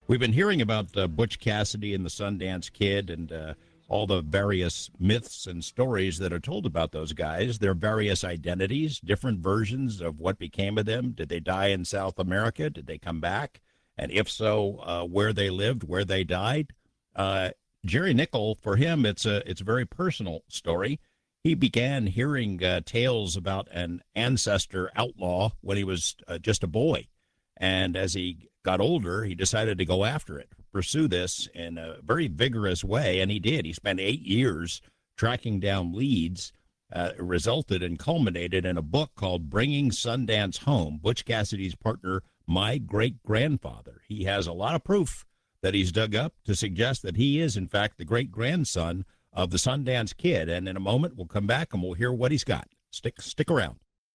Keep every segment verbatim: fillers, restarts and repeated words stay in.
We've been hearing about uh, Butch Cassidy and the Sundance Kid and uh, all the various myths and stories that are told about those guys, their various identities, different versions of what became of them. Did they die in South America? Did they come back? And if so, uh, where they lived, where they died? Uh, Jerry Nickel, for him, it's a it's a very personal story. He began hearing uh, tales about an ancestor outlaw when he was uh, just a boy. And as he got older, he decided to go after it, pursue this in a very vigorous way. And he did. He spent eight years tracking down leads. Uh, it resulted and culminated in a book called Bringing Sundance Home, Butch Cassidy's partner, My Great Grandfather. He has a lot of proof that he's dug up to suggest that he is, in fact, the great grandson of the Sundance Kid. And in a moment, we'll come back and we'll hear what he's got. Stick, stick around.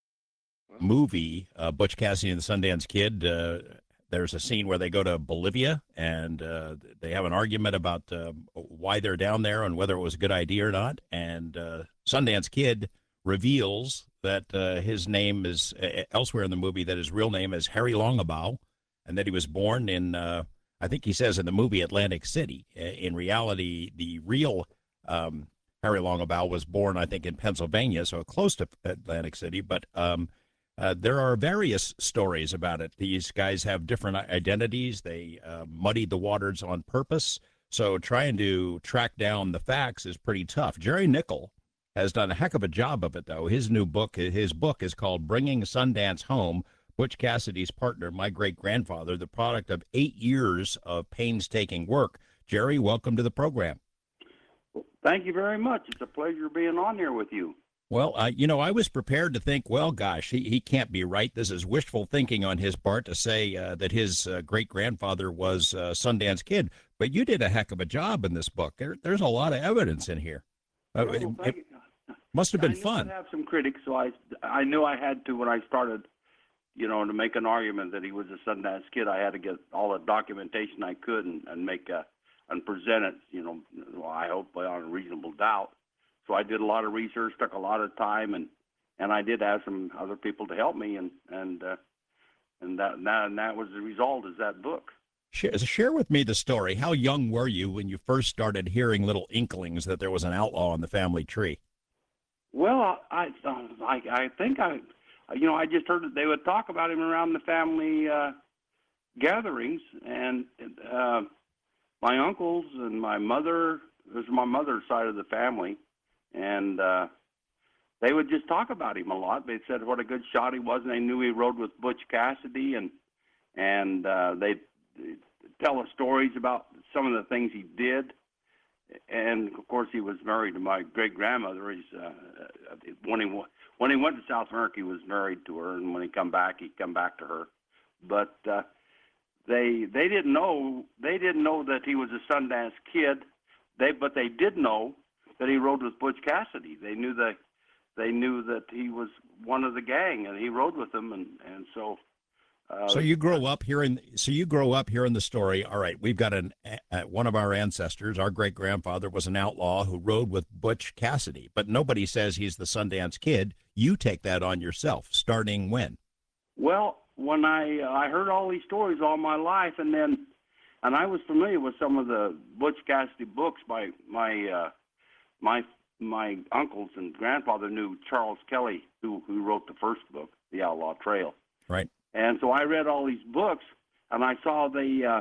Movie, uh, Butch Cassidy and the Sundance Kid, uh, there's a scene where they go to Bolivia and uh, they have an argument about uh, why they're down there and whether it was a good idea or not. And uh, Sundance Kid reveals that uh, his name is uh, elsewhere in the movie, that his real name is Harry Longabaugh, and that he was born in, uh, I think he says in the movie, Atlantic City. In reality, the real um, Harry Longabaugh was born, I think, in Pennsylvania, so close to Atlantic City, but um, Uh, there are various stories about it. These guys have different identities. They uh, muddied the waters on purpose. So trying to track down the facts is pretty tough. Jerry Nickel has done a heck of a job of it, though. His new book, his book is called Bringing Sundance Home, Butch Cassidy's Partner, My Great Grandfather, the product of eight years of painstaking work. Jerry, welcome to the program. Thank you very much. It's a pleasure being on here with you. Well, uh, you know, I was prepared to think, well, gosh, he, he can't be right. This is wishful thinking on his part to say uh, that his uh, great-grandfather was uh, Sundance Kid. But you did a heck of a job in this book. There, there's a lot of evidence in here. Uh, well, it, it must have been I knew fun. I'd have some critics, so I, I knew I had to, when I started, you know, to make an argument that he was a Sundance Kid, I had to get all the documentation I could and, and make a, and present it, you know, well, I hope beyond a reasonable doubt. So I did a lot of research, took a lot of time, and, and I did have some other people to help me, and and uh, and that and that, and that was the result, is that book. Share, share with me the story. How young were you when you first started hearing little inklings that there was an outlaw in the family tree? Well, I I, I think I, you know, I just heard that they would talk about him around the family uh, gatherings, and uh, my uncles and my mother. This is my mother's side of the family. And uh, they would just talk about him a lot. They said what a good shot he was, and they knew he rode with Butch Cassidy, and and uh, they'd tell us stories about some of the things he did. And of course, he was married to my great grandmother. He's uh, when he when he went to South America, he was married to her, and when he come back, he'd come back to her. But uh, they they didn't know they didn't know that he was a Sundance Kid. They but they did know that he rode with Butch Cassidy. They knew that they knew that he was one of the gang, and he rode with them, and and so. Uh, so you grow up hearing. So you grow up hearing the story. All right, we've got an uh, one of our ancestors. Our great grandfather was an outlaw who rode with Butch Cassidy, but nobody says he's the Sundance Kid. You take that on yourself. Starting when? Well, when I uh, I heard all these stories all my life, and then, and I was familiar with some of the Butch Cassidy books. My my. Uh, My my uncles and grandfather knew Charles Kelly, who who wrote the first book, The Outlaw Trail. Right. And so I read all these books, and I saw the uh,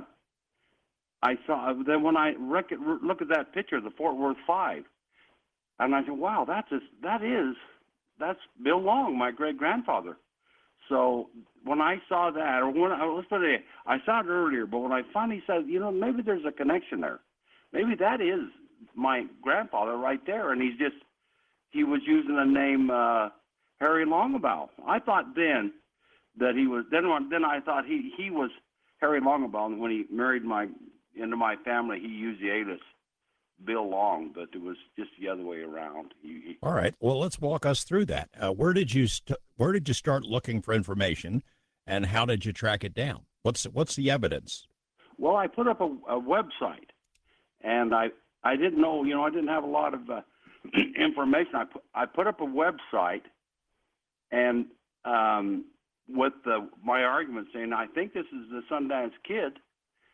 I saw then when I rec- look at that picture, the Fort Worth Five, and I said, wow, that's a, that is that's Bill Long, my great grandfather. So when I saw that, or when I, let's put it, I saw it earlier, but when I finally said, you know, maybe there's a connection there, maybe that is my grandfather right there, and he's just he was using the name uh, Harry Longabaugh. I thought then that he was then then I thought he he was Harry Longabaugh, and when he married my into my family, he used the alias Bill Long, but it was just the other way around. He, he, All right. Well, let's walk us through that. Uh, where did you st- where did you start looking for information, and how did you track it down? What's what's the evidence? Well, I put up a, a website, and I. I didn't know, you know, I didn't have a lot of uh, information. I put, I put up a website, and um, with the, my argument saying, I think this is the Sundance Kid,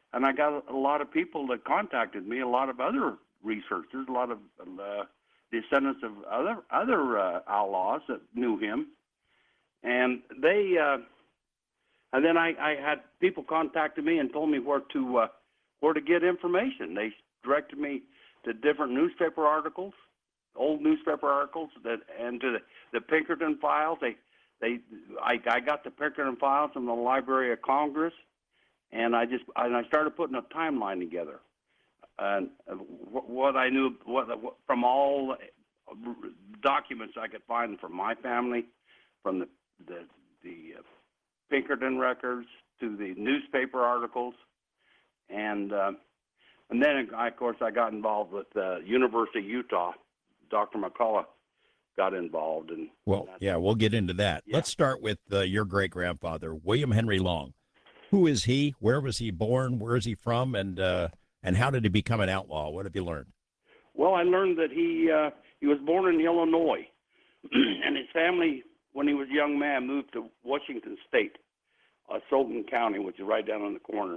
and I got a lot of people that contacted me, a lot of other researchers, a lot of uh, descendants of other other uh, outlaws that knew him, and they uh, and then I, I had people contacted me and told me where to uh, where to get information. They directed me to different newspaper articles, old newspaper articles, that and to the, the Pinkerton files. They they I, I got the Pinkerton files from the Library of Congress, and I just and I started putting a timeline together. And uh, what I knew what, what from all documents I could find from my family, from the the, the uh, Pinkerton records to the newspaper articles, and uh, and then I, of course I got involved with uh, University of Utah. Doctor McCullough got involved, and well, yeah, we'll get into that. Yeah. Let's start with uh, your great grandfather, William Henry Long. Who is he? Where was he born? Where is he from? And uh, and how did he become an outlaw? What have you learned? Well, I learned that he uh, he was born in Illinois, and his family, when he was a young man, moved to Washington State, uh, Sultan County, which is right down on the corner.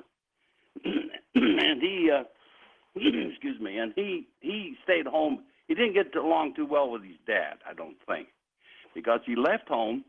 and he, uh, excuse me, and he he stayed home. He didn't get along too well with his dad, I don't think, because he left home,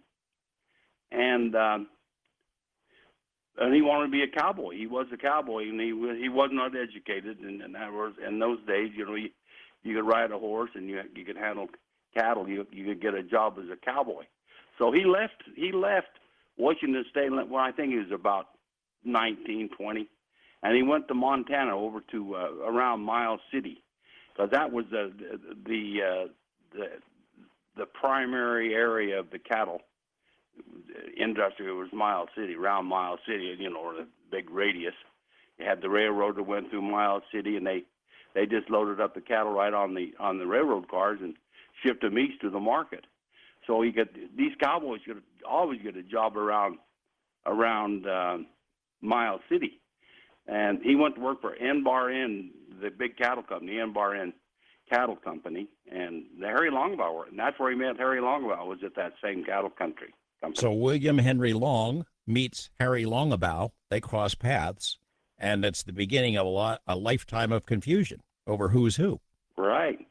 and um, and he wanted to be a cowboy. He was a cowboy, and he was he was not educated, and, and that was in those days. You know, you, you could ride a horse, and you you could handle cattle. You you could get a job as a cowboy. So he left. He left Washington State when I think he was about nineteen, twenty, and he went to Montana over to uh, around Miles City, because that was the the uh, the the primary area of the cattle industry. It was Miles City, around Miles City, you know, or the big radius. You had the railroad that went through Miles City, and they they just loaded up the cattle right on the on the railroad cars and shipped them east to the market. So you get these cowboys could always get a job around around uh, Miles City, and he went to work for N B A R N, the big cattle company, N B A R N Cattle Company, and the Harry Longbaugh, and that's where he met Harry Longbaugh, was at that same cattle country company. So William Henry Long meets Harry Longabaugh. They cross paths, and it's the beginning of a lot a lifetime of confusion over who's who. Right.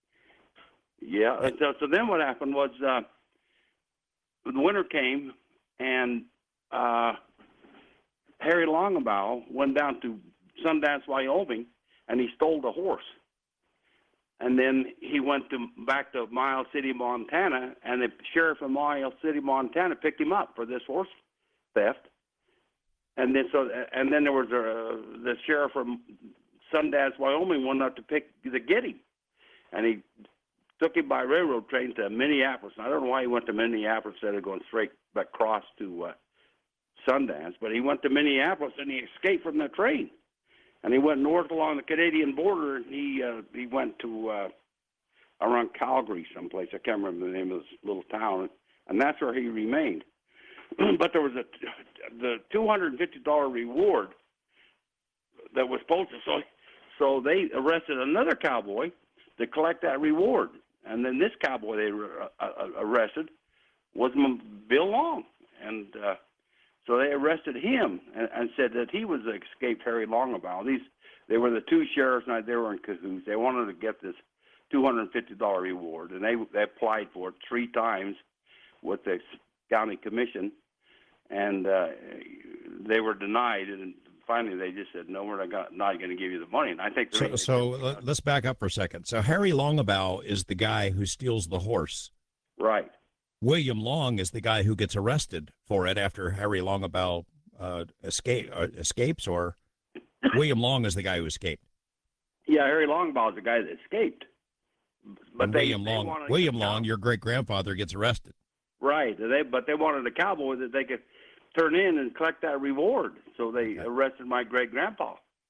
Yeah. And so, so then what happened was uh, the winter came, and uh, Harry Longabaugh went down to Sundance, Wyoming, and he stole the horse. And then he went to back to Miles City, Montana, and the sheriff of Miles City, Montana, picked him up for this horse theft. And then so, and then there was a, the sheriff from Sundance, Wyoming, went up to pick to get him, and he took him by railroad train to Minneapolis. And I don't know why he went to Minneapolis instead of going straight across to uh, Sundance, but he went to Minneapolis and he escaped from the train. And he went north along the Canadian border, and he uh, he went to uh, around Calgary someplace. I can't remember the name of this little town, and that's where he remained. But there was a the two hundred fifty dollar reward that was posted. So so they arrested another cowboy to collect that reward, and then this cowboy they were, uh, arrested was Bill Long, and uh, so they arrested him and, and said that he was the escaped Harry Longabaugh. These they were the two sheriffs, and they were in cahoots. They wanted to get this two hundred fifty dollar reward, and they they applied for it three times with the county commission, and uh, they were denied. And finally, they just said, "No, we're not, not going to give you the money." And I think so. So uh, let's back up for a second. So Harry Longabaugh is the guy who steals the horse, right? William Long is the guy who gets arrested for it after Harry Longabaugh uh, escape uh, escapes, or William Long is the guy who escaped. Yeah, Harry Longabaugh is the guy that escaped. But they, William Long, they William Long, your great grandfather, gets arrested. Right. They but they wanted a cowboy that they could turn in and collect that reward. So they okay. arrested my great grandpa,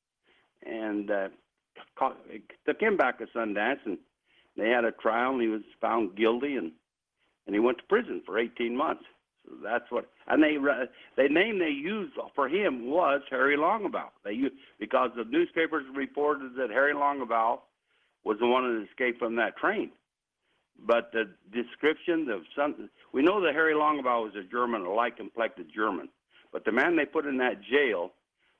and uh, caught, took him back to Sundance, and they had a trial, and he was found guilty, and. And he went to prison for eighteen months. So that's what, and they the name they used for him was Harry Longabaugh. They used, because the newspapers reported that Harry Longabaugh was the one that escaped from that train. But the description of some, we know that Harry Longabaugh was a German, a light-complected German. But the man they put in that jail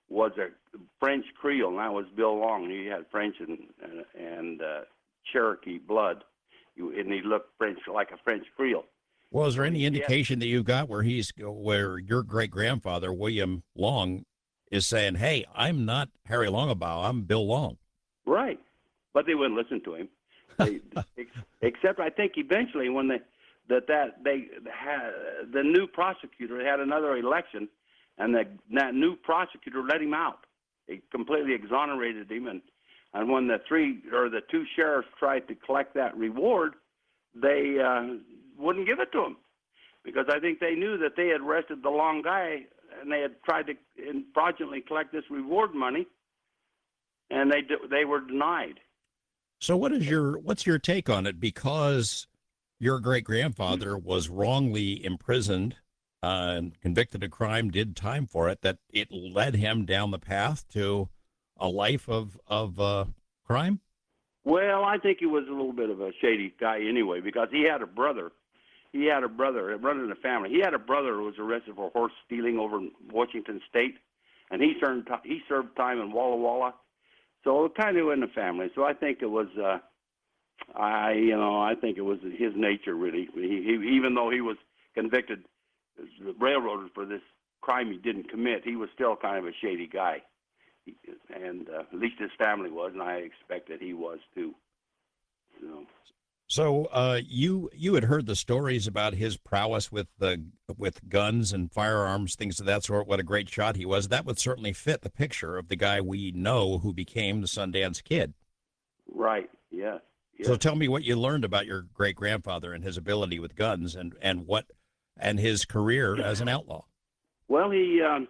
was a French Creole, and that was Bill Long. He had French and and, and uh, Cherokee blood, and he looked French like a French Creole. Well, is there So any he- indication that you've got where he's where your great grandfather William Long is saying, "Hey, I'm not Harry Longabaugh. I'm Bill Long." Right, but they wouldn't listen to him. They, ex- except I think eventually when they that that they had the new prosecutor had another election, and the, that new prosecutor let him out. He completely exonerated him, and and when the three or the two sheriffs tried to collect that reward, they uh, wouldn't give it to him because I think they knew that they had arrested the Long guy and they had tried to fraudulently collect this reward money, and they they were denied. So, what is your what's your take on it? Because your great grandfather was wrongly imprisoned, uh, and convicted of crime, did time for it. That it led him down the path to a life of of uh, crime. Well, I think he was a little bit of a shady guy anyway, because he had a brother. He had a brother, a brother in the family. He had a brother who was arrested for horse stealing over in Washington State, and he served he served time in Walla Walla. So it kind of in the family. So I think it was, uh, I you know, I think it was his nature really. He, he, even though he was convicted as a railroader for this crime he didn't commit, he was still kind of a shady guy. He, and uh, at least his family was, and I expect that he was too. You know. So, uh, you you had heard the stories about his prowess with the with guns and firearms, things of that sort. What a great shot he was! That would certainly fit the picture of the guy we know who became the Sundance Kid. Right. Yeah. Yeah. So, tell me what you learned about your great grandfather and his ability with guns, and and what and his career as an outlaw. Well, he um,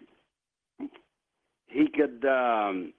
he could um,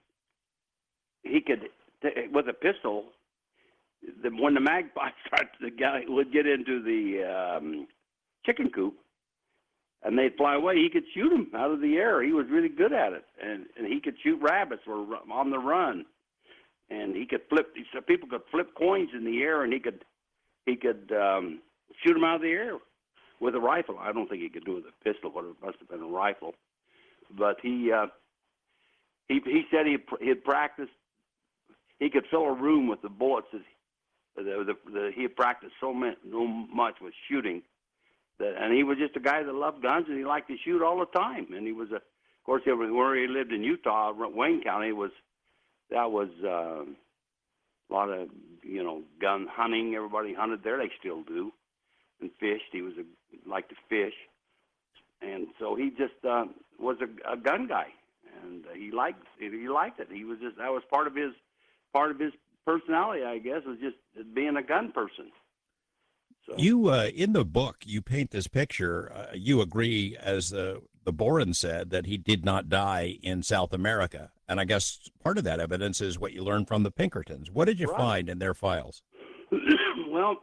he could t- with a pistol. The, when the magpie started, the guy would get into the um, chicken coop, and they'd fly away. He could shoot them out of the air. He was really good at it, and and he could shoot rabbits or on the run, and he could flip. So people could flip coins in the air, and he could he could um, shoot them out of the air with a rifle. I don't think he could do it with a pistol, but it must have been a rifle. But he uh, he he said he he'd practiced. He could fill a room with the bullets. That The, the, the, he had practiced so much, so much with shooting, that, and he was just a guy that loved guns, and he liked to shoot all the time. And he was, a, of course, where he lived in Utah, Wayne County was that was uh, a lot of you know gun hunting. Everybody hunted there; they still do, and fished. He was a liked to fish, and so he just uh, was a, a gun guy, and uh, he liked he liked it. He was just that was part of his part of his personality, I guess, was just being a gun person. So. You, uh, in the book, you paint this picture. Uh, you agree, as the the Boren said, that he did not die in South America, and I guess part of that evidence is what you learned from the Pinkertons. What did you right. find in their files? Well,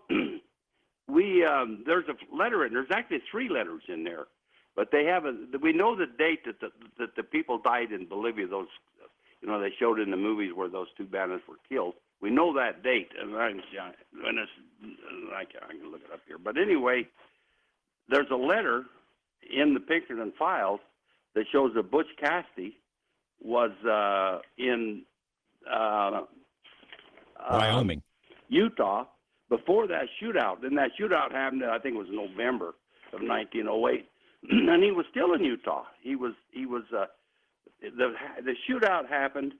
we um, there's a letter in there's actually three letters in there, but they have a we know the date that the that the people died in Bolivia. Those you know they showed in the movies where those two bandits were killed. We know that date, and I, and it's, I, can, I can look it up here. But anyway, there's a letter in the Pinkerton files that shows that Butch Cassidy was uh, in uh, Wyoming, uh, Utah, before that shootout. Then that shootout happened, I think it was November of nineteen oh eight, and he was still in Utah. He was he was uh, the the shootout happened.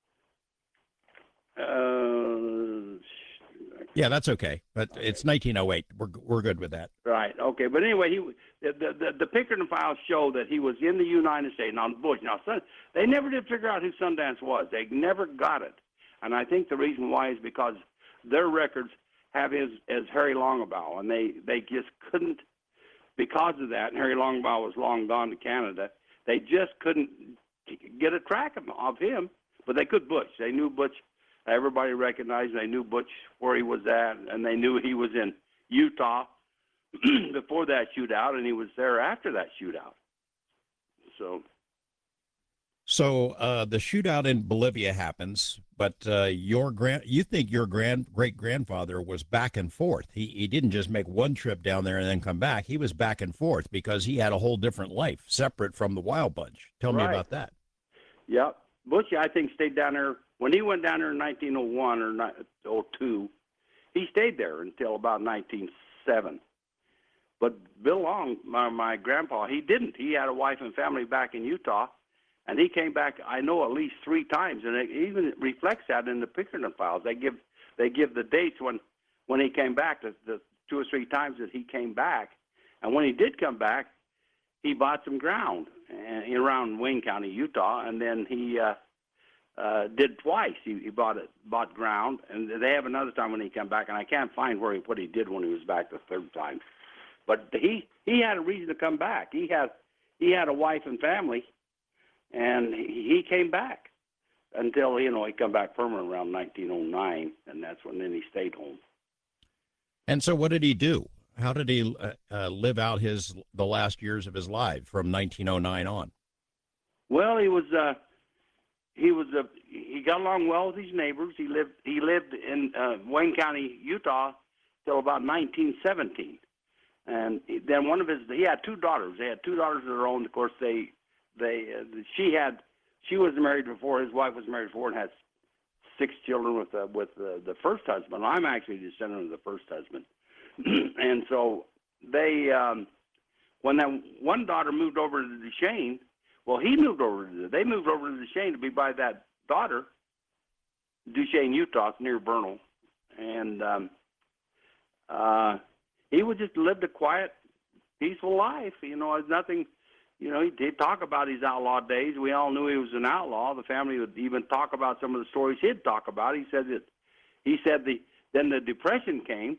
Uh, yeah, that's okay, but okay. It's nineteen oh eight. We're we're good with that. Right. Okay. But anyway, he the the, the Pinkerton files show that he was in the United States. Now, Bush. Now, Sun, they never did figure out who Sundance was. They never got it, and I think the reason why is because their records have his as Harry Longabaugh, and they they just couldn't because of that. And Harry Longabaugh was long gone to Canada. They just couldn't get a track of, of him, but they could Butch. They knew Butch. Everybody recognized, they knew Butch where he was at, and they knew he was in Utah before that shootout, and he was there after that shootout. So, so uh, the shootout in Bolivia happens, but uh, your grand, you think your grand great grandfather was back and forth. He he didn't just make one trip down there and then come back. He was back and forth because he had a whole different life, separate from the Wild Bunch. Tell right. me about that. Yep. Butchie, I think, stayed down there when he went down there in nineteen oh one or oh two. He stayed there until about nineteen oh seven. But Bill Long, my, my grandpa, he didn't. He had a wife and family back in Utah, and he came back, I know, at least three times, and it even reflects that in the Pinkerton files. They give they give the dates when when he came back, the, the two or three times that he came back, and when he did come back, he bought some ground uh, around Wayne County, Utah, and then he uh, uh, did twice. He, he bought it, bought ground, and they have another time when he came back, and I can't find where he what he did when he was back the third time. But he he had a reason to come back. He had he had a wife and family, and he, he came back until, you know, he come back permanent around nineteen oh nine, and that's when then he stayed home. And so, what did he do? How did he uh, uh, live out his the last years of his life from nineteen oh nine on? Well, he was uh, he was uh, he got along well with his neighbors. He lived he lived in uh, Wayne County, Utah, till about nineteen seventeen. And then one of his, he had two daughters. They had two daughters of their own. Of course, they, they, uh, she had, she was married before. His wife was married before and had six children with uh, with uh, the first husband. I'm actually a descendant of the first husband. And so they, um, when that one daughter moved over to Duchesne, well, he moved over to, they moved over to Duchesne to be by that daughter, Duchesne, Utah, near Vernal. And, um, uh, he would just lived a quiet, peaceful life. You know, there's nothing, you know, he did talk about his outlaw days. We all knew he was an outlaw. The family would even talk about some of the stories he'd talk about. He said that, he said the, then the Depression came,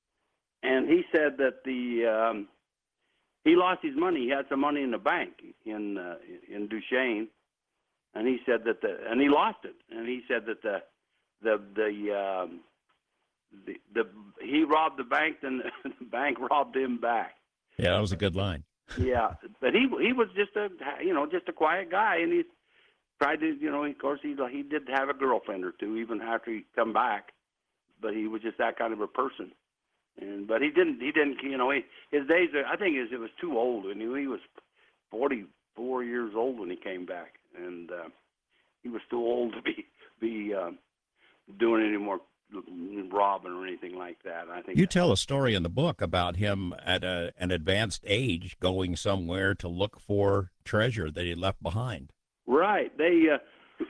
and he said that the, um, he lost his money. He had some money in the bank in, uh, in Duchesne, and he said that the, and he lost it. And he said that the, the, the, um, The, the he robbed the bank, and the bank robbed him back. Yeah, that was a good line. Yeah, but he he was just a you know just a quiet guy, and he tried to you know of course he he did have a girlfriend or two even after he come back, but he was just that kind of a person. And but he didn't he didn't you know he, his days I think is it was too old, and he, he was forty-four years old when he came back, and uh, he was too old to be be uh, doing any more robbing or anything like that. I think you tell a story in the book about him at a, an advanced age going somewhere to look for treasure that he left behind. Right. They, uh,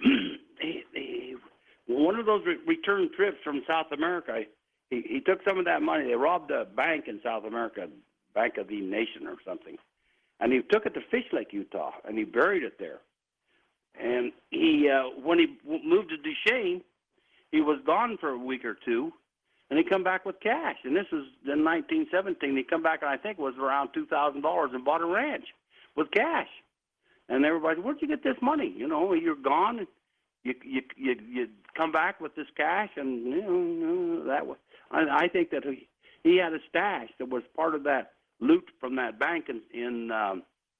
he, he, one of those re- return trips from South America, he, he took some of that money. They robbed a bank in South America, Bank of the Nation or something, and he took it to Fish Lake, Utah, and he buried it there. And he, uh, when he w- moved to Duchesne, he was gone for a week or two, and he come back with cash. And this was in nineteen seventeen. He come back, and I think it was around two thousand dollars, and bought a ranch with cash. And everybody, where'd you get this money? You know, you're gone, and you you you, you come back with this cash, and you know that was. I, I think that he, he had a stash that was part of that loot from that bank in in, um,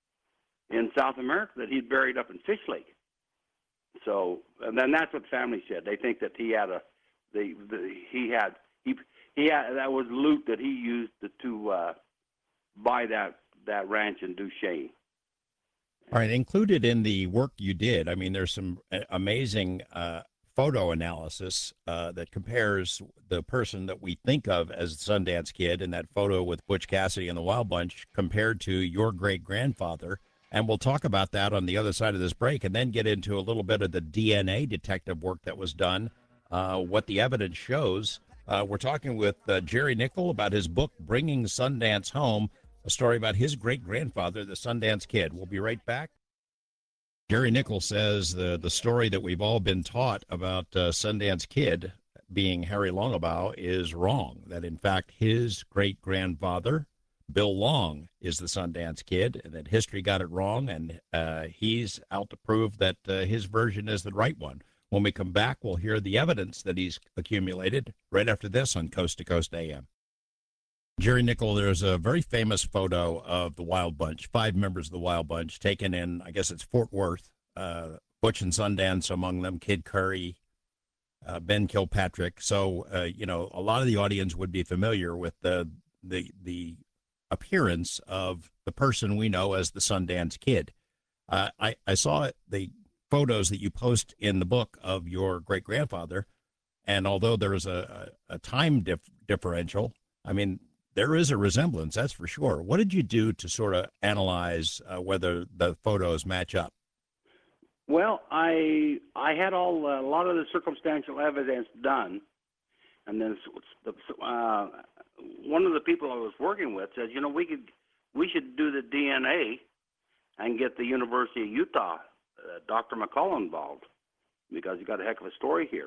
in South America that he'd buried up in Fish Lake. So, and then that's what the family said. They think that he had a, the, the he had he he had that was loot that he used to, to uh, buy that that ranch in Duchesne. All right, included in the work you did, I mean, there's some amazing uh, photo analysis uh, that compares the person that we think of as the Sundance Kid in that photo with Butch Cassidy and the Wild Bunch compared to your great grandfather. And we'll talk about that on the other side of this break, and then get into a little bit of the D N A detective work that was done, uh, what the evidence shows. Uh, we're talking with uh, Jerry Nickel about his book, Bringing Sundance Home, a story about his great-grandfather, the Sundance Kid. We'll be right back. Jerry Nickel says the, the story that we've all been taught about uh, Sundance Kid being Harry Longabaugh is wrong, that, in fact, his great-grandfather, Bill Long, is the Sundance Kid, and that history got it wrong, and uh, he's out to prove that uh, his version is the right one. When we come back, we'll hear the evidence that he's accumulated right after this on Coast to Coast A M. Jerry Nickel, there's a very famous photo of the Wild Bunch, five members of the Wild Bunch, taken in, I guess it's Fort Worth, uh, Butch and Sundance among them, Kid Curry, uh, Ben Kilpatrick. So, uh, you know, a lot of the audience would be familiar with the the the appearance of the person we know as the Sundance Kid. Uh, I, I saw the photos that you post in the book of your great grandfather, and although there is a, a, a time dif- differential, I mean, there is a resemblance, that's for sure. What did you do to sort of analyze uh, whether the photos match up? Well, I I had all a lot of the circumstantial evidence done, and then uh, one of the people I was working with said, you know, we could we should do the D N A and get the University of Utah, uh, Doctor McCullough involved, because he got a heck of a story here.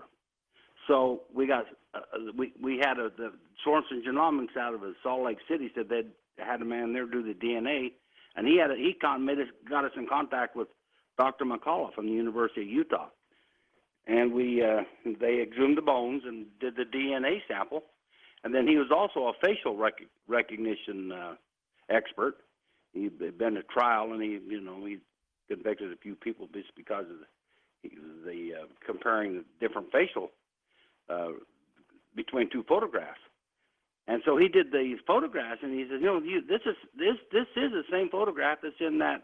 So we got uh, we we had a, the Sorensen Genomics out of Salt Lake City said they had a man there do the D N A, and he had a, he con- made us got us in contact with Doctor McCullough from the University of Utah, and we uh, they exhumed the bones and did the D N A sample, and then he was also a facial rec- recognition uh, expert. He'd been at trial, and he you know he convicted a few people just because of the, the uh, comparing the different facial uh, between two photographs. And so he did these photographs, and he said, you know, you, this is this this is the same photograph that's in that.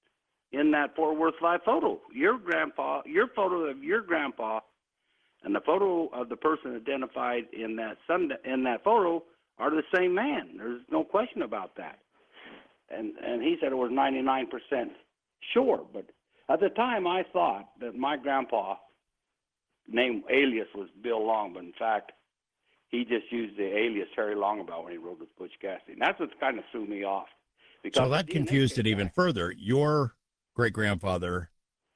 in that Fort Worth Live photo. Your grandpa, your photo of your grandpa, and the photo of the person identified in that Sunday, in that photo are the same man. There's no question about that. And and he said it was ninety-nine percent sure. But at the time, I thought that my grandpa, name alias was Bill Long, but in fact, he just used the alias Harry Longabaugh when he wrote with Butch Cassidy. And that's what kind of threw me off. Because So that confused it even further. Your great-grandfather,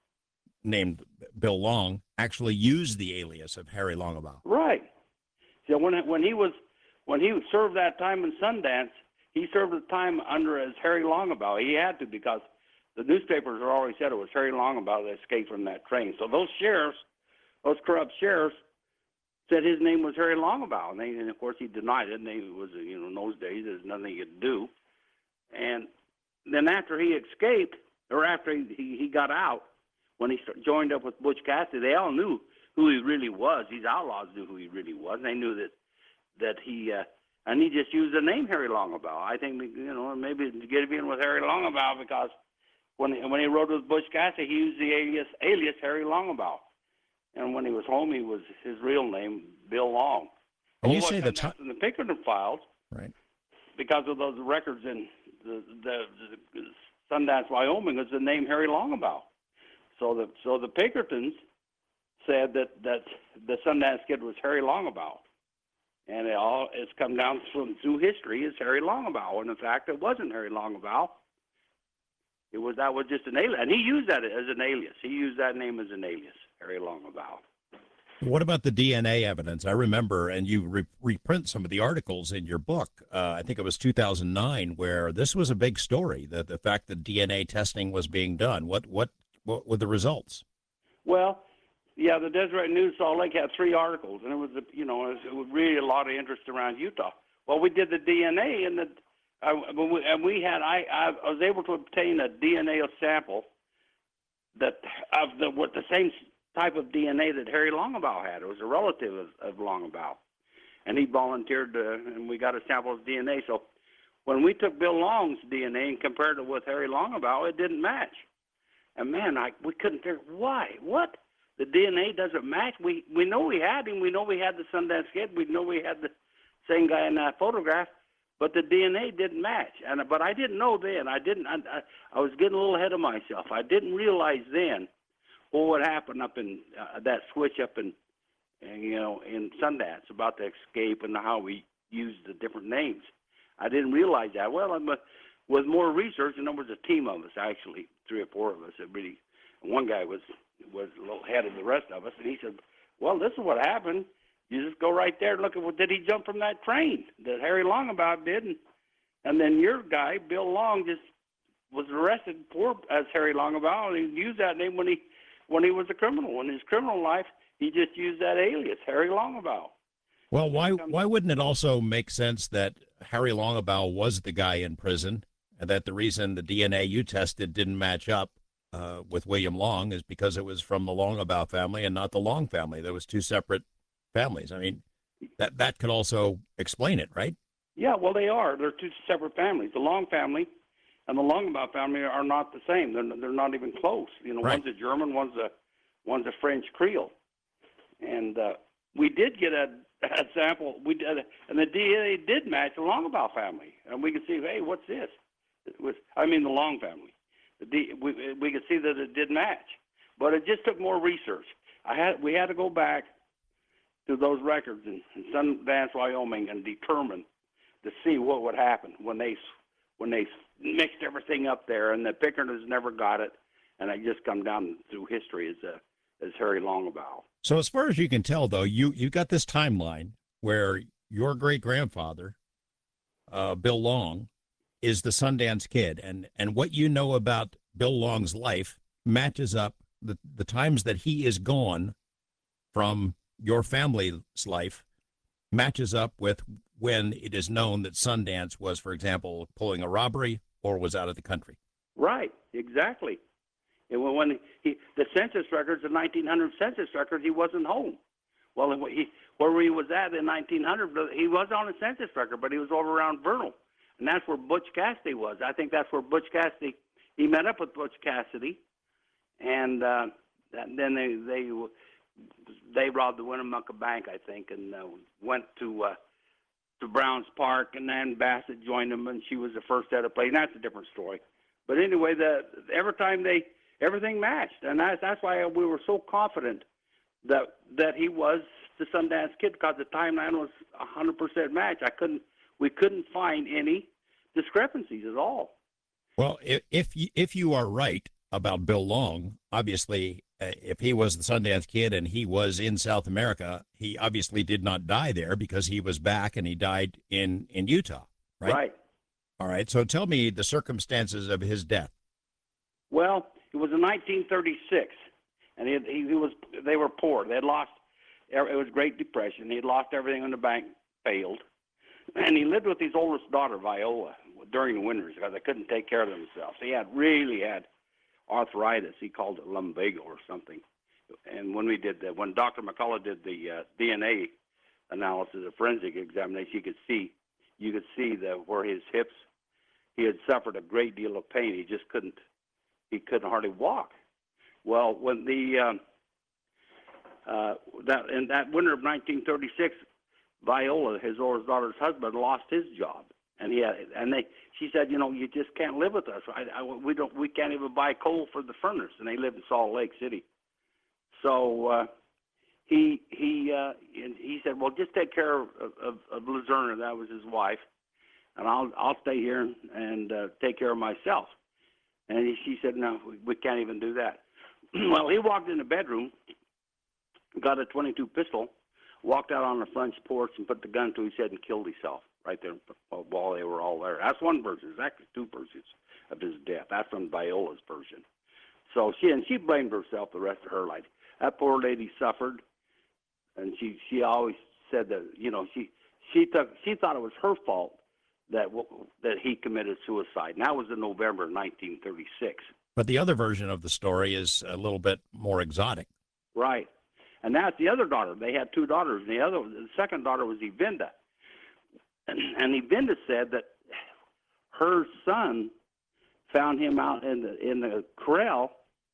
named Bill Long, actually used the alias of Harry Longabaugh. Right. So when when he was when he served that time in Sundance, he served the time under as Harry Longabaugh. He had to, because the newspapers had already said it was Harry Longabaugh that escaped from that train. So those sheriffs, those corrupt sheriffs, said his name was Harry Longabaugh, and, they, and of course he denied it. And they, it was, you know, in those days there's nothing he could do. And then after he escaped, or after he, he, he got out, when he joined up with Butch Cassidy, they all knew who he really was. These outlaws knew who he really was. And they knew that that he uh, and he just used the name Harry Longabaugh. I think, you know, maybe to get him in with Harry Longabaugh, because when when he rode with Butch Cassidy, he used the alias alias Harry Longabaugh, and when he was home, he was his real name Bill Long. And you say the time in the Pinkerton files, right? Because of those records in the, the, the Sundance, Wyoming, is the name Harry Longabaugh. So the so the Pinkertons said that, that the Sundance Kid was Harry Longabaugh, and it all it's come down from through history is Harry Longabaugh. And in fact, it wasn't Harry Longabaugh. It was that was just an alias, and he used that as an alias. He used that name as an alias, Harry Longabaugh. What about the D N A evidence? I remember, and you re- reprint some of the articles in your book. Uh, I think it was two thousand nine, where this was a big story. That the fact that D N A testing was being done. What what what were the results? Well, yeah, the Deseret News Salt Lake had three articles, and it was a, you know it was, it was really a lot of interest around Utah. Well, we did the D N A, and the uh, and we had I I was able to obtain a D N A sample that of the with the same type of D N A that Harry Longabaugh had. It was a relative of, of Longabaugh, and he volunteered, to, and we got a sample of D N A. So when we took Bill Long's D N A and compared it with Harry Longabaugh, it didn't match. And man, I we couldn't figure why. What? The D N A doesn't match. We we know we had him. We know we had the Sundance Kid. We know we had the same guy in that photograph, but the D N A didn't match. And but I didn't know then. I didn't. I, I, I was getting a little ahead of myself. I didn't realize then what would happen up in uh, that switch up in, in, you know, in Sundance about the escape and how we used the different names. I didn't realize that. Well, I'm, uh, with more research, and there was a team of us, actually, three or four of us that really, and one guy was was a little ahead of the rest of us, and he said, well, this is what happened. You just go right there and look at what, did he jump from that train that Harry Longabaugh did? And, and then your guy, Bill Long, just was arrested for as Harry Longabaugh, and he used that name when he when he was a criminal. In his criminal life, he just used that alias, Harry Longabaugh. Well, why why wouldn't it also make sense that Harry Longabaugh was the guy in prison, and that the reason the D N A you tested didn't match up uh, with William Long is because it was from the Longabaugh family and not the Long family? There was two separate families. I mean, that that could also explain it, right? Yeah, well, they are. They're two separate families. The Long family, and the Longabaugh family are not the same. They're they're not even close. You know, Right. one's a German, one's a one's a French Creole, and uh, we did get a, a sample. We did, and the D N A did match the Longabaugh family, and we could see, hey, what's this? It was, I mean, the Long family. The D, we we could see that it did match, but it just took more research. I had we had to go back to those records in, in Sundance, Wyoming, and determine to see what would happen when they when they mixed everything up there, and the Pickerners never got it, and it just come down through history as a as Harry Longabaugh. So as far as you can tell, though, you you got this timeline where your great grandfather, uh, Bill Long, is the Sundance Kid, and and what you know about Bill Long's life matches up the the times that he is gone from your family's life matches up with when it is known that Sundance was, for example, pulling a robbery or was out of the country. Right, exactly. And when when he the census records, the nineteen hundred census records, he wasn't home. Well, he, where he was at in nineteen hundred, he was on a census record, but he was over around Vernal, and that's where Butch Cassidy was. I think that's where Butch Cassidy he met up with Butch Cassidy, and, uh, and then they they they robbed the Winnemucca Bank, I think, and uh, went to uh, to Browns Park, and then Bassett joined them, and she was the first at a play. And that's a different story. But anyway, the every time they everything matched, and that's that's why we were so confident that that he was the Sundance Kid, because the timeline was a hundred percent match. I couldn't we couldn't find any discrepancies at all. Well, if if you, if you are right about Bill Long, obviously, uh, if he was the Sundance Kid and he was in South America, he obviously did not die there because he was back and he died in, in Utah, right? Right. All right. So tell me the circumstances of his death. Well, it was in nineteen thirty-six, and he, he, he was they were poor. They had lost. It was Great Depression. He had lost everything in the bank, failed, and he lived with his oldest daughter, Viola, during the winters because they couldn't take care of themselves. He had really had arthritis. He called it lumbago or something. And when we did that, when Doctor McCullough did the uh, D N A analysis, the forensic examination, you could see, you could see that where his hips, he had suffered a great deal of pain. He just couldn't, he couldn't hardly walk. Well, when the um, uh, that in that winter of nineteen thirty-six, Viola, his oldest daughter's husband, lost his job. And he had, and they, she said, you know, you just can't live with us. I, I, we don't, we can't even buy coal for the furnace. And they lived in Salt Lake City. So uh, he he uh, he said, well, just take care of, of, of Luzerna. That was his wife, and I'll I'll stay here and uh, take care of myself. And he, she said, no, we, we can't even do that. Well, he walked in the bedroom, got a twenty-two pistol, walked out on the front porch and put the gun to his head and killed himself right there while they were all there. That's one version. There's actually two versions of his death. That's on Viola's version. So she and she blamed herself the rest of her life. That poor lady suffered, and she she always said that you know she she took she thought it was her fault that that he committed suicide. And that was in November nineteen thirty-six. But the other version of the story is a little bit more exotic. Right, and that's the other daughter. They had two daughters, and the other the second daughter was Evinda. And, and Evinda said that her son found him out in the in the corral,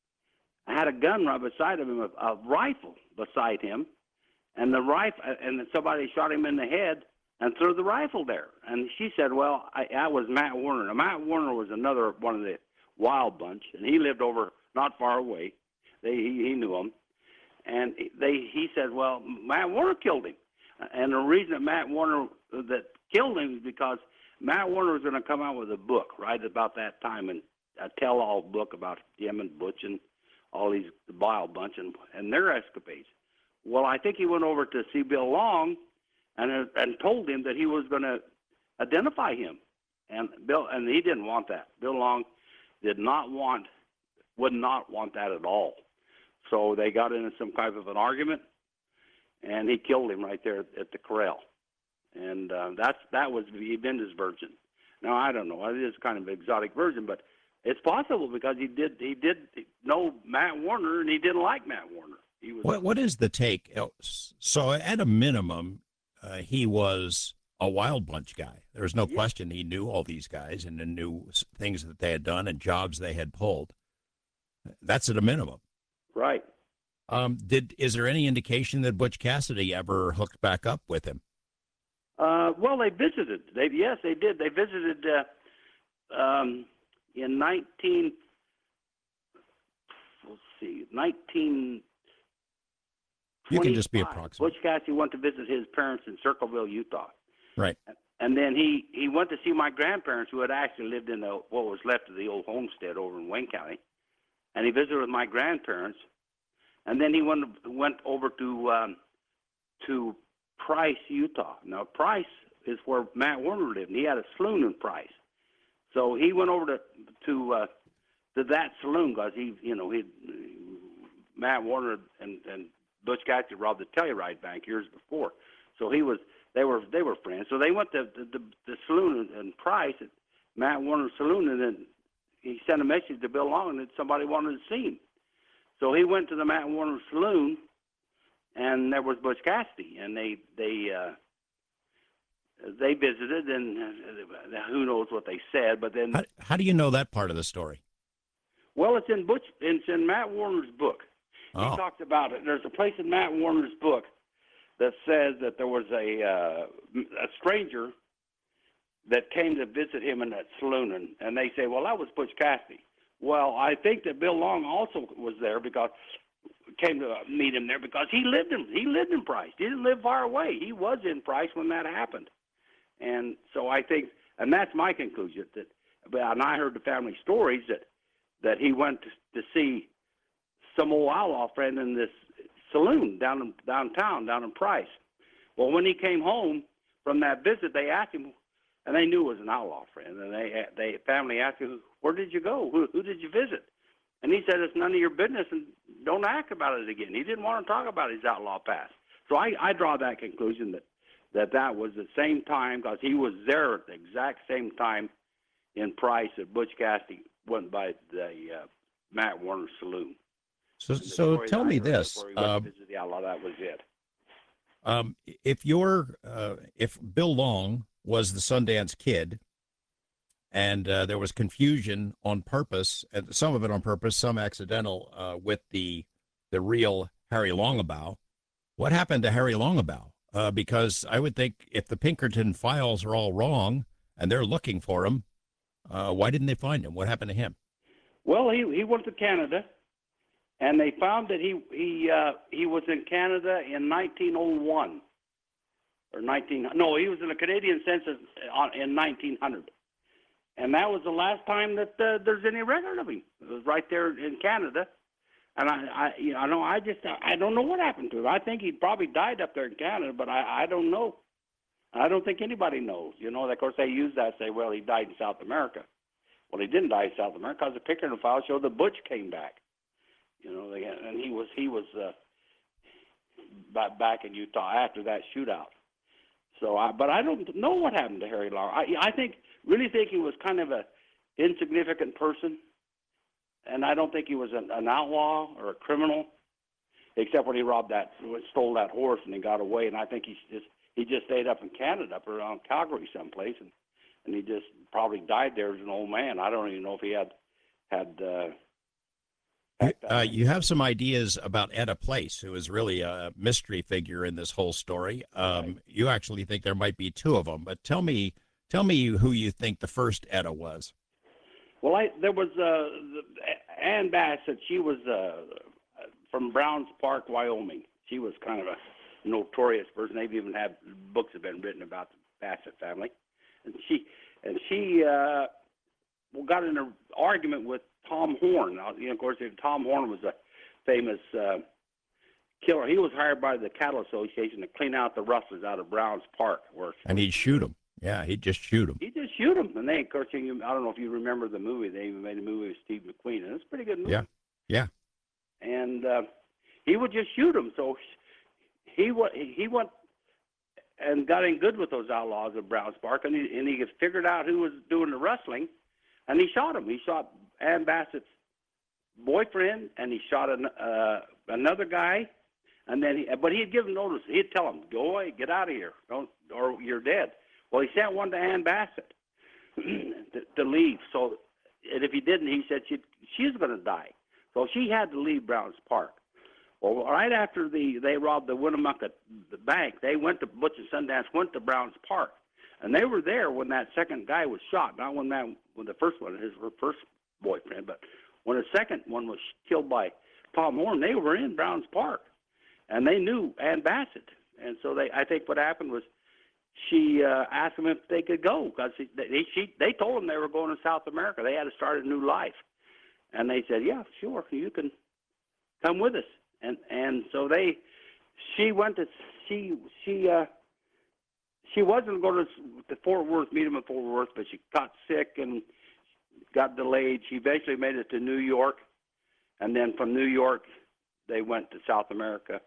had a gun right beside him, a, a rifle beside him, and the rifle, and somebody shot him in the head and threw the rifle there. And she said, "Well, I, I was Matt Warner. Now, Matt Warner was another one of the Wild Bunch, and he lived over not far away. They he, he knew him, and they he said, well, Matt Warner killed him, and the reason that Matt Warner that killed him is because Matt Warner was going to come out with a book right about that time, and a tell-all book about him and Butch and all these the Wild Bunch and and their escapades. Well, I think he went over to see Bill Long, and and told him that he was going to identify him, and Bill and he didn't want that. Bill Long did not want, would not want that at all. So they got into some kind of an argument, and he killed him right there at the corral. And uh, that's that was Evinda's version. Now I don't know. It is kind of an exotic version, but it's possible because he did he did know Matt Warner, and he didn't like Matt Warner. He was. What what is the take? So at a minimum, uh, he was a Wild Bunch guy. There's no Yeah, question he knew all these guys and then knew s- things that they had done and jobs they had pulled. That's at a minimum. right. Um, did is there any indication that Butch Cassidy ever hooked back up with him? Uh, well, they visited. They yes, they did. They visited uh, um, in nineteen. Let's see, nineteen You can just be twenty-five. approximate. Butch Cassidy went to visit his parents in Circleville, Utah, Right. and then he he went to see my grandparents, who had actually lived in the what was left of the old homestead over in Wayne County, and he visited with my grandparents, and then he went went over to um, to Price, Utah. Now Price is where Matt Warner lived, and he had a saloon in Price. So he went over to to uh, to that saloon because he, you know, he Matt Warner and and Butch Cassidy robbed the Telluride Bank years before. So he was they were they were friends. So they went to the the, the saloon in Price, at Matt Warner's saloon, and then he sent a message to Bill Long that somebody wanted to see him. So he went to the Matt Warner saloon, and there was Butch Cassidy, and they they uh, they visited, and uh, who knows what they said, but then How, how do you know that part of the story? well, it's in Butch, it's in Matt Warner's book. He Oh, talks about it. There's a place in Matt Warner's book that says that there was a uh, a stranger that came to visit him in that saloon, and, and they say, well, that was Butch Cassidy. Well, I think that Bill Long also was there because came to meet him there because he lived in he lived in Price. He didn't live far away. He was in Price when that happened, and so I think, and that's my conclusion that. But and I heard the family stories that that he went to, to see some old outlaw friend in this saloon down in, downtown, down in Price. Well, when he came home from that visit, they asked him, and they knew it was an outlaw friend, and they they family asked him, "Where did you go? Who, who did you visit?" And he said, "It's none of your business, and don't ask about it again." He didn't want to talk about his outlaw past. So I, I draw that conclusion that that that was the same time because he was there at the exact same time in Price that Butch Cassidy went by the uh, Matt Warner saloon. so And the so story tell that I me heard this: before he went uh, to visit the outlaw, that was it. um, if you're uh, if Bill Long was the Sundance Kid, and uh, there was confusion on purpose, and some of it on purpose, some accidental, uh, with the the real Harry Longabout, what happened to Harry Longabout? Uh, because I would think if the Pinkerton files are all wrong and they're looking for him, uh, why didn't they find him? What happened to him? Well, he he went to Canada, and they found that he he uh, he was in Canada in nineteen oh one or nineteen. No, he was in the Canadian census on, in nineteen hundred, and that was the last time that uh, there's any record of him. It was right there in Canada, and I I you know I know I just I don't know what happened to him. I think he probably died up there in Canada, but I I don't know. I don't think anybody knows. You know, of course they use that say, well, he died in South America. Well, he didn't die in South America because the Pinkerton files show that Butch came back. You know, they, and he was he was uh, back back in Utah after that shootout. So, I, but I don't know what happened to Harry Long. I I think really think he was kind of a insignificant person, and I don't think he was an, an outlaw or a criminal, except when he robbed that, stole that horse, and he got away. And I think he just he just stayed up in Canada, up around Calgary someplace, and and he just probably died there as an old man. I don't even know if he had had. Uh, You, uh, you have some ideas about Etta Place, who is really a mystery figure in this whole story. Um, Right. You actually think there might be two of them, but tell me, tell me who you think the first Etta was. Well, I, there was uh, the, Ann Bassett. She was uh, from Browns Park, Wyoming. She was kind of a notorious person. They've even had books have been written about the Bassett family, and she and she uh, got in an argument with Tom Horn. Now, you know, of course, Tom Horn was a famous uh, killer. He was hired by the Cattle Association to clean out the rustlers out of Browns Park, where And he'd shoot him. Yeah, he'd just shoot him. he just shoot them. And they, of course, you, I don't know if you remember the movie. They even made a movie with Steve McQueen, and it's a pretty good movie. Yeah, yeah. And uh, he would just shoot them. So he went, he went and got in good with those outlaws of Browns Park, and he, and he figured out who was doing the rustling, and he shot him. He shot Ann Bassett's boyfriend, and he shot an, uh, another guy, and then he, but he'd give him notice. He'd tell him, "Go away, get out of here, don't, or you're dead." Well, he sent one to Ann Bassett to, to leave. So, and if he didn't, he said she she's going to die. So she had to leave Browns Park. Well, right after the they robbed the Winnemucca the bank, they went to Butch and Sundance went to Browns Park, and they were there when that second guy was shot. Not when that when the first one, his first boyfriend, but when the second one was killed by Tom Horn. They were in Browns Park, and they knew Ann Bassett, and so they. I think what happened was she uh, asked them if they could go because they she they told them they were going to South America. They had to start a new life, and they said, "Yeah, sure, you can come with us." And and so they, she went to she she uh, she wasn't going to, to Fort Worth, meet him in Fort Worth, but she got sick and got delayed. She eventually made it to New York, and then from New York, they went to South America.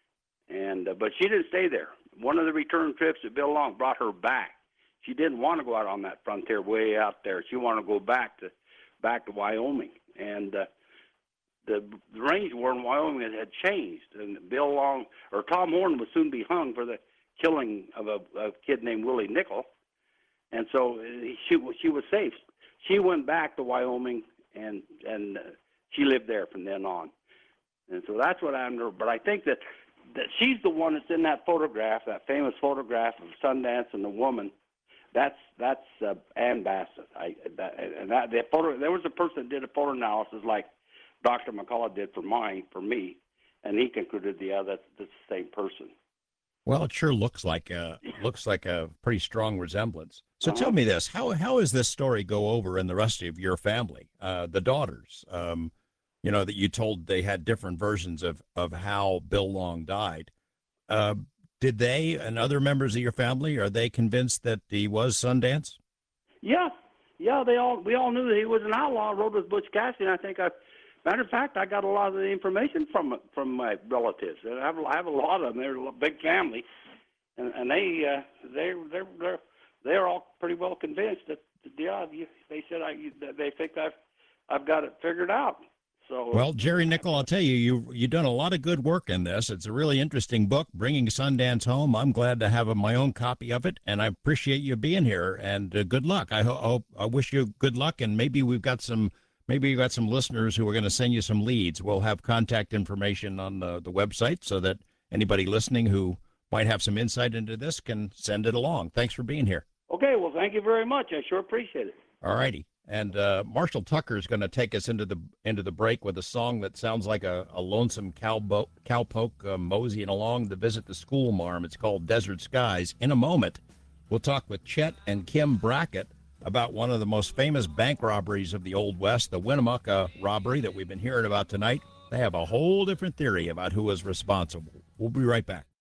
And uh, but she didn't stay there. One of the return trips that Bill Long brought her back. She didn't want to go out on that frontier way out there. She wanted to go back to back to Wyoming. And uh, the, the range war in Wyoming had changed. And Bill Long or Tom Horn would soon be hung for the killing of a, a kid named Willie Nickel. And so uh, she she was safe. She went back to Wyoming and and uh, she lived there from then on. And so that's what I know. But I think that. That she's the one that's in that photograph, that famous photograph of Sundance and the woman. That's that's uh, Ann Bassett. I that, and that the photo. There was a person that did a photo analysis like Doctor McCullough did for mine for me, and he concluded, yeah, that's, that's the same person. Well, it sure looks like a looks like a pretty strong resemblance. So Uh-huh. tell me this: how how does this story go over in the rest of your family, uh, the daughters? Um, you know, that you told they had different versions of, of how Bill Long died. Uh, did they and other members of your family, are they convinced that he was Sundance? Yeah, yeah. They all we all knew that he was an outlaw. Rode with Butch Cassidy. And I think I, matter of fact, I got a lot of the information from from my relatives. And I have I have a lot of them. They're a big family, and and they uh, they they're they're they're all pretty well convinced that yeah. You, they said I they think I've I've got it figured out. So, Well, Jerry Nickel, I'll tell you, you you've done a lot of good work in this. It's a really interesting book, Bringing Sundance Home. I'm glad to have a, my own copy of it, and I appreciate you being here. And uh, good luck. I hope I wish you good luck, and maybe we've got some maybe we've got some listeners who are going to send you some leads. We'll have contact information on the, the website so that anybody listening who might have some insight into this can send it along. Thanks for being here. okay, well, thank you very much. I sure appreciate it. All righty. And uh, Marshall Tucker is going to take us into the into the break with a song that sounds like a, a lonesome cowbo- cowpoke uh, moseying along to visit the school marm. It's called Desert Skies. In a moment, we'll talk with Chet and Kim Brackett about one of the most famous bank robberies of the Old West, the Winnemucca robbery that we've been hearing about tonight. They have a whole different theory about who was responsible. We'll be right back.